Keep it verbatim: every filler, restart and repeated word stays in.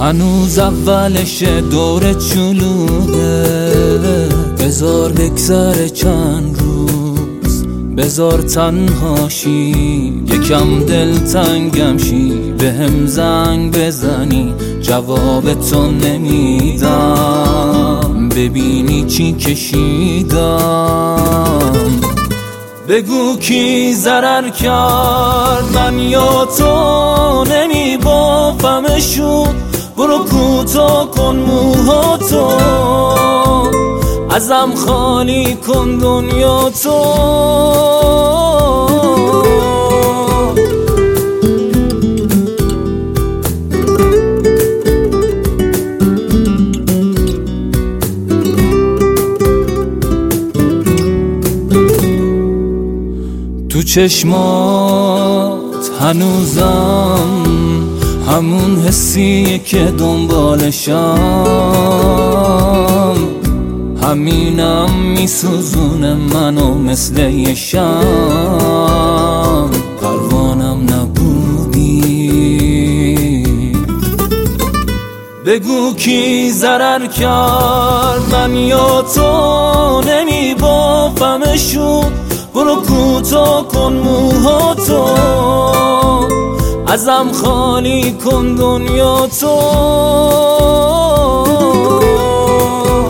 هنوز اولش دور چلوغه، بذار بگذره چند روز، بذار تنهاشی یکم دلتنگم شی، به هم زنگ بزنی جواب تو نمیدم، ببینی چی کشیدم. بگو کی ضرر کرد من یا تو، نمیبافمشون، برو کوتاه کن موهاتو، ازم خالی کن دنیا تو. تو چشمات هنوزم همون حسیه که دنبالشم، همینم میسوزونه منو مثل یه شم، پروانم نبودی. بگو کی ضرر کرد من یا تو، نمیبافمشون، برو کوتاه کن موهاتو، ازم خالی کن دنیا تو.